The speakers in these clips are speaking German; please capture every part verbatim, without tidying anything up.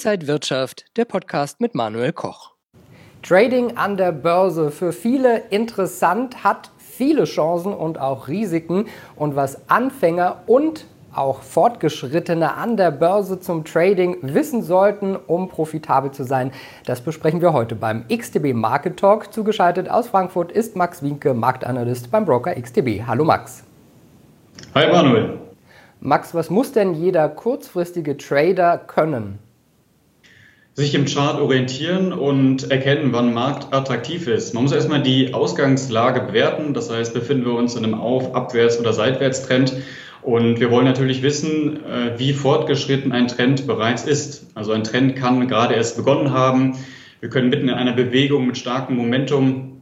Inside Wirtschaft, der Podcast mit Manuel Koch. Trading an der Börse, für viele interessant, hat viele Chancen und auch Risiken. Und was Anfänger und auch Fortgeschrittene an der Börse zum Trading wissen sollten, um profitabel zu sein, das besprechen wir heute beim X T B Market Talk. Zugeschaltet aus Frankfurt ist Max Wienke, Marktanalyst beim Broker X T B. Hallo Max. Hi Manuel. Max, was muss denn jeder kurzfristige Trader können? Sich im Chart orientieren und erkennen, wann Markt attraktiv ist. Man muss erstmal die Ausgangslage bewerten. Das heißt, befinden wir uns in einem Auf-, Abwärts- oder Seitwärtstrend. Und wir wollen natürlich wissen, wie fortgeschritten ein Trend bereits ist. Also ein Trend kann gerade erst begonnen haben. Wir können mitten in einer Bewegung mit starkem Momentum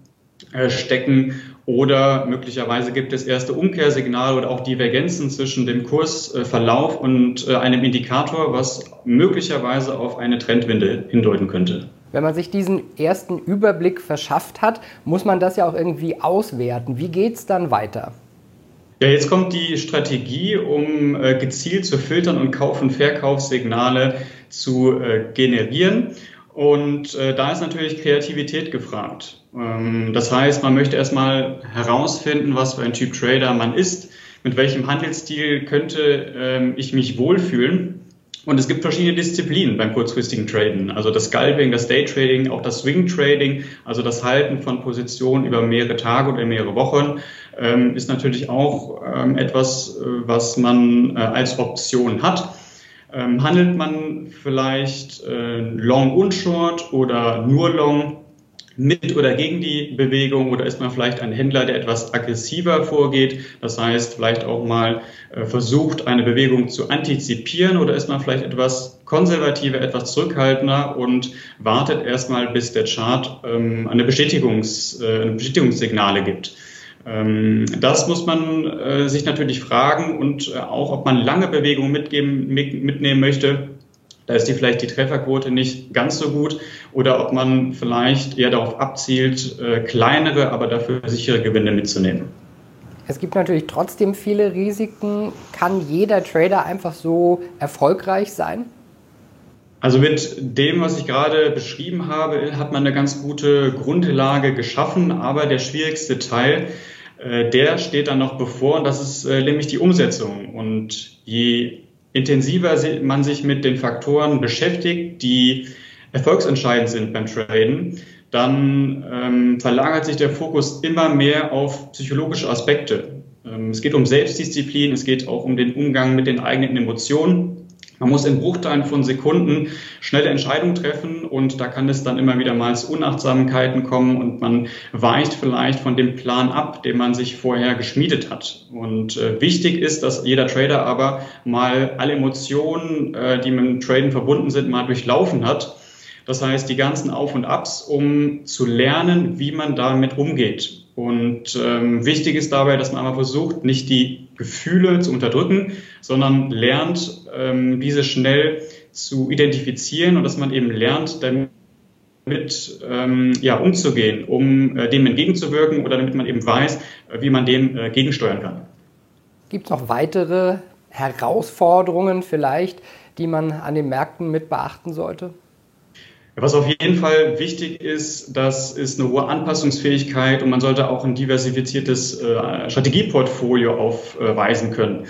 stecken. Oder möglicherweise gibt es erste Umkehrsignale oder auch Divergenzen zwischen dem Kursverlauf und einem Indikator, was möglicherweise auf eine Trendwende hindeuten könnte. Wenn man sich diesen ersten Überblick verschafft hat, muss man das ja auch irgendwie auswerten. Wie geht es dann weiter? Ja, jetzt kommt die Strategie, um äh, gezielt zu filtern und Kauf- und Verkaufssignale zu äh, generieren. Und äh, da ist natürlich Kreativität gefragt. Ähm, das heißt, man möchte erstmal herausfinden, was für ein Typ Trader man ist, mit welchem Handelsstil könnte ähm, ich mich wohlfühlen. Und es gibt verschiedene Disziplinen beim kurzfristigen Traden. Also das Scalping, das Daytrading, auch das Swing Trading, also das Halten von Positionen über mehrere Tage oder mehrere Wochen, ähm, ist natürlich auch ähm, etwas, äh, was man äh, als Option hat. Ähm, handelt man vielleicht äh, Long und Short oder nur Long mit oder gegen die Bewegung, oder ist man vielleicht ein Händler, der etwas aggressiver vorgeht, das heißt vielleicht auch mal äh, versucht, eine Bewegung zu antizipieren, oder ist man vielleicht etwas konservativer, etwas zurückhaltender und wartet erstmal, bis der Chart ähm, eine, Bestätigungs, äh, eine Bestätigungssignale gibt. Ähm, das muss man äh, sich natürlich fragen, und äh, auch, ob man lange Bewegungen mitgeben, mit, mitnehmen möchte. Da ist die vielleicht die Trefferquote nicht ganz so gut, oder ob man vielleicht eher darauf abzielt, äh, kleinere, aber dafür sichere Gewinne mitzunehmen. Es gibt natürlich trotzdem viele Risiken. Kann jeder Trader einfach so erfolgreich sein? Also mit dem, was ich gerade beschrieben habe, hat man eine ganz gute Grundlage geschaffen, aber der schwierigste Teil, äh, der steht dann noch bevor, und das ist äh, nämlich die Umsetzung. Und je intensiver man sich mit den Faktoren beschäftigt, die erfolgsentscheidend sind beim Traden, dann ähm, verlagert sich der Fokus immer mehr auf psychologische Aspekte. Ähm, es geht um Selbstdisziplin, es geht auch um den Umgang mit den eigenen Emotionen. Man muss in Bruchteilen von Sekunden schnelle Entscheidungen treffen, und da kann es dann immer wieder mal zu Unachtsamkeiten kommen, und man weicht vielleicht von dem Plan ab, den man sich vorher geschmiedet hat. Und äh, wichtig ist, dass jeder Trader aber mal alle Emotionen, äh, die mit dem Traden verbunden sind, mal durchlaufen hat. Das heißt, die ganzen Auf und Abs, um zu lernen, wie man damit umgeht. Und ähm, wichtig ist dabei, dass man aber versucht, nicht die Gefühle zu unterdrücken, sondern lernt, ähm, diese schnell zu identifizieren, und dass man eben lernt, damit ähm, ja, umzugehen, um äh, dem entgegenzuwirken, oder damit man eben weiß, äh, wie man dem äh, gegensteuern kann. Gibt es noch weitere Herausforderungen vielleicht, die man an den Märkten mit beachten sollte? Was auf jeden Fall wichtig ist, das ist eine hohe Anpassungsfähigkeit, und man sollte auch ein diversifiziertes äh, Strategieportfolio aufweisen können.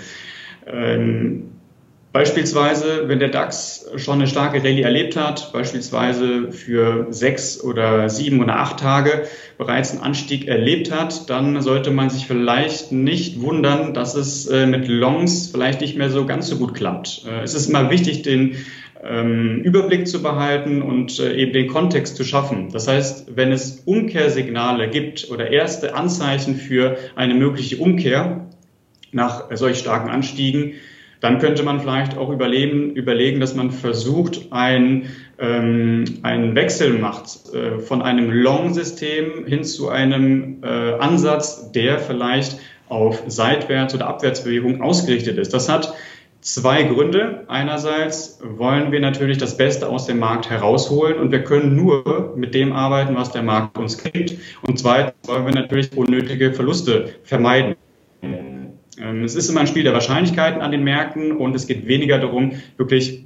Ähm, beispielsweise, wenn der DAX schon eine starke Rallye erlebt hat, beispielsweise für sechs oder sieben oder acht Tage bereits einen Anstieg erlebt hat, dann sollte man sich vielleicht nicht wundern, dass es äh, mit Longs vielleicht nicht mehr so ganz so gut klappt. Äh, es ist immer wichtig, den Überblick zu behalten und äh, eben den Kontext zu schaffen. Das heißt, wenn es Umkehrsignale gibt oder erste Anzeichen für eine mögliche Umkehr nach solch starken Anstiegen, dann könnte man vielleicht auch überlegen, überlegen, dass man versucht, ein, ähm, einen Wechsel macht äh, von einem Long-System hin zu einem äh, Ansatz, der vielleicht auf Seitwärts- oder Abwärtsbewegung ausgerichtet ist. Das hat zwei Gründe. Einerseits wollen wir natürlich das Beste aus dem Markt herausholen, und wir können nur mit dem arbeiten, was der Markt uns gibt. Und zweitens wollen wir natürlich unnötige Verluste vermeiden. Es ist immer ein Spiel der Wahrscheinlichkeiten an den Märkten, und es geht weniger darum, wirklich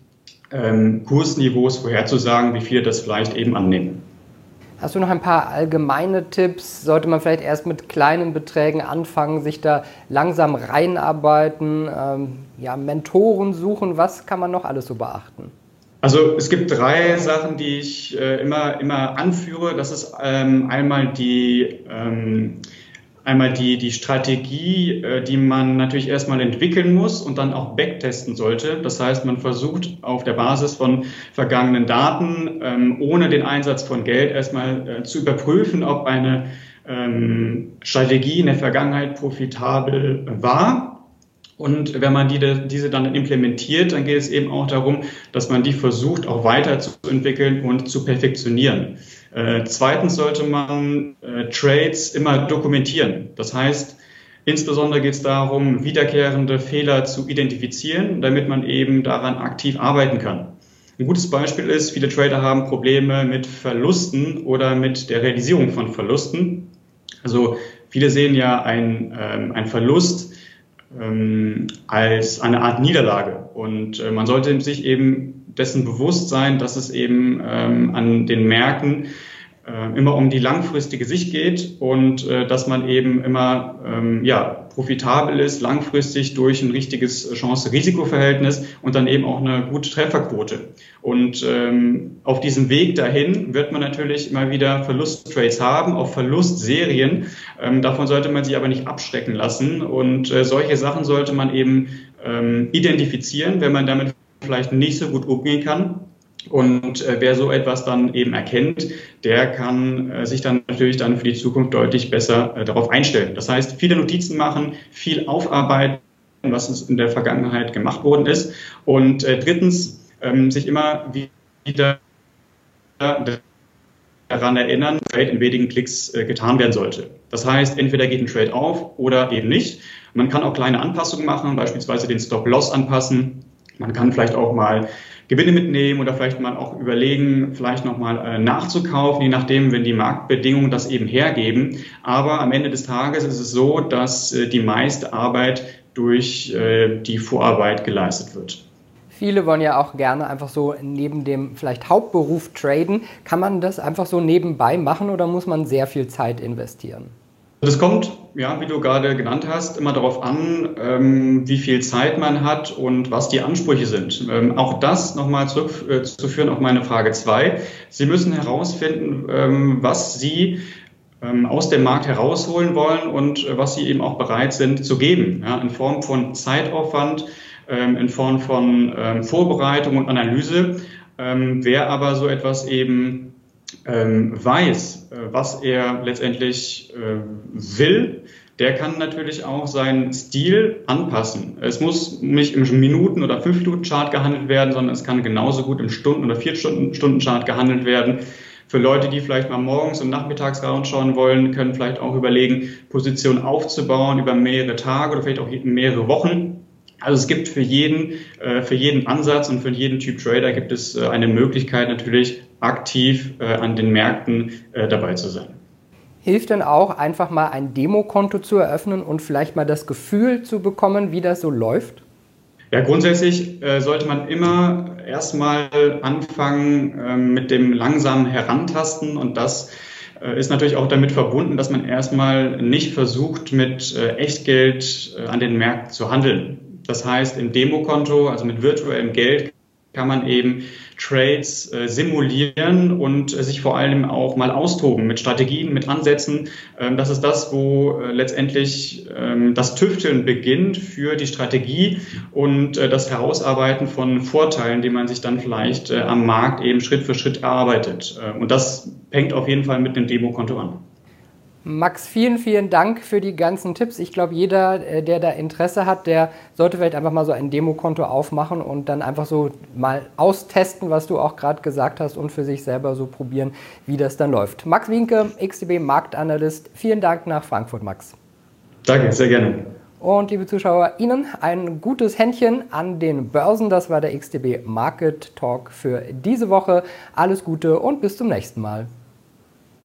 ähm, Kursniveaus vorherzusagen, wie viele das vielleicht eben annehmen. Hast du noch ein paar allgemeine Tipps? Sollte man vielleicht erst mit kleinen Beträgen anfangen, sich da langsam reinarbeiten, ähm, ja, Mentoren suchen? Was kann man noch alles so beachten? Also es gibt drei Sachen, die ich äh, immer, immer anführe. Das ist ähm, einmal die, ähm, einmal die, die Strategie, äh, die man natürlich erstmal entwickeln muss und dann auch backtesten sollte. Das heißt, man versucht auf der Basis von vergangenen Daten, ähm, ohne den Einsatz von Geld, erstmal äh, zu überprüfen, ob eine ähm, Strategie in der Vergangenheit profitabel war. Und wenn man die, diese dann implementiert, dann geht es eben auch darum, dass man die versucht, auch weiterzuentwickeln und zu perfektionieren. Äh, zweitens sollte man äh, Trades immer dokumentieren. Das heißt, insbesondere geht es darum, wiederkehrende Fehler zu identifizieren, damit man eben daran aktiv arbeiten kann. Ein gutes Beispiel ist, viele Trader haben Probleme mit Verlusten oder mit der Realisierung von Verlusten. Also viele sehen ja ein, ähm, ein Verlust als eine Art Niederlage. Und äh, man sollte sich eben dessen bewusst sein, dass es eben ähm, an den Märkten äh, immer um die langfristige Sicht geht und äh, dass man eben immer ähm, ja, profitabel ist, langfristig durch ein richtiges Chance-Risiko-Verhältnis und dann eben auch eine gute Trefferquote. Und ähm, auf diesem Weg dahin wird man natürlich immer wieder Verlusttrades haben, auch Verlustserien. Ähm, davon sollte man sich aber nicht abschrecken lassen. Und äh, solche Sachen sollte man eben ähm, identifizieren, wenn man damit vielleicht nicht so gut umgehen kann. Und äh, wer so etwas dann eben erkennt, der kann äh, sich dann natürlich dann für die Zukunft deutlich besser äh, darauf einstellen. Das heißt, viele Notizen machen, viel aufarbeiten, was in der Vergangenheit gemacht worden ist. Und äh, drittens, ähm, sich immer wieder daran erinnern, dass Trade in wenigen Klicks äh, getan werden sollte. Das heißt, entweder geht ein Trade auf oder eben nicht. Man kann auch kleine Anpassungen machen, beispielsweise den Stop-Loss anpassen. Man kann vielleicht auch mal Gewinne mitnehmen oder vielleicht mal auch überlegen, vielleicht nochmal äh, nachzukaufen, je nachdem, wenn die Marktbedingungen das eben hergeben. Aber am Ende des Tages ist es so, dass äh, die meiste Arbeit durch äh, die Vorarbeit geleistet wird. Viele wollen ja auch gerne einfach so neben dem vielleicht Hauptberuf traden. Kann man das einfach so nebenbei machen oder muss man sehr viel Zeit investieren? Das kommt, ja, wie du gerade genannt hast, immer darauf an, ähm, wie viel Zeit man hat und was die Ansprüche sind. Ähm, auch das nochmal zurückzuführen auf meine Frage zwei. Sie müssen herausfinden, ähm, was Sie ähm, aus dem Markt herausholen wollen und äh, was Sie eben auch bereit sind zu geben, ja, in Form von Zeitaufwand, ähm, in Form von ähm, Vorbereitung und Analyse. Ähm, wer aber so etwas eben ähm, weiß, äh, was er letztendlich äh, will, der kann natürlich auch seinen Stil anpassen. Es muss nicht im Minuten- oder fünf-Minuten-Chart gehandelt werden, sondern es kann genauso gut im Stunden- oder vier-Stunden-Chart gehandelt werden. Für Leute, die vielleicht mal morgens und nachmittags reinschauen wollen, können vielleicht auch überlegen, Positionen aufzubauen über mehrere Tage oder vielleicht auch mehrere Wochen. Also es gibt für jeden, äh, für jeden Ansatz und für jeden Typ Trader gibt es äh, eine Möglichkeit, natürlich aktiv äh, an den Märkten äh, dabei zu sein. Hilft denn auch, einfach mal ein Demokonto zu eröffnen und vielleicht mal das Gefühl zu bekommen, wie das so läuft? Ja, grundsätzlich äh, sollte man immer erstmal anfangen äh, mit dem langsamen Herantasten und das äh, ist natürlich auch damit verbunden, dass man erstmal nicht versucht, mit äh, Echtgeld äh, an den Märkten zu handeln. Das heißt, im Demokonto, also mit virtuellem Geld, kann man eben Trades äh, simulieren und äh, sich vor allem auch mal austoben mit Strategien, mit Ansätzen. Ähm, das ist das, wo äh, letztendlich ähm, das Tüfteln beginnt für die Strategie und äh, das Herausarbeiten von Vorteilen, die man sich dann vielleicht äh, am Markt eben Schritt für Schritt erarbeitet. Äh, und das fängt auf jeden Fall mit einem Demokonto an. Max, vielen, vielen Dank für die ganzen Tipps. Ich glaube, jeder, der da Interesse hat, der sollte vielleicht einfach mal so ein Demokonto aufmachen und dann einfach so mal austesten, was du auch gerade gesagt hast und für sich selber so probieren, wie das dann läuft. Max Wienke, X T B Marktanalyst. Vielen Dank nach Frankfurt, Max. Danke, sehr gerne. Und liebe Zuschauer, Ihnen ein gutes Händchen an den Börsen. Das war der X T B Market Talk für diese Woche. Alles Gute und bis zum nächsten Mal.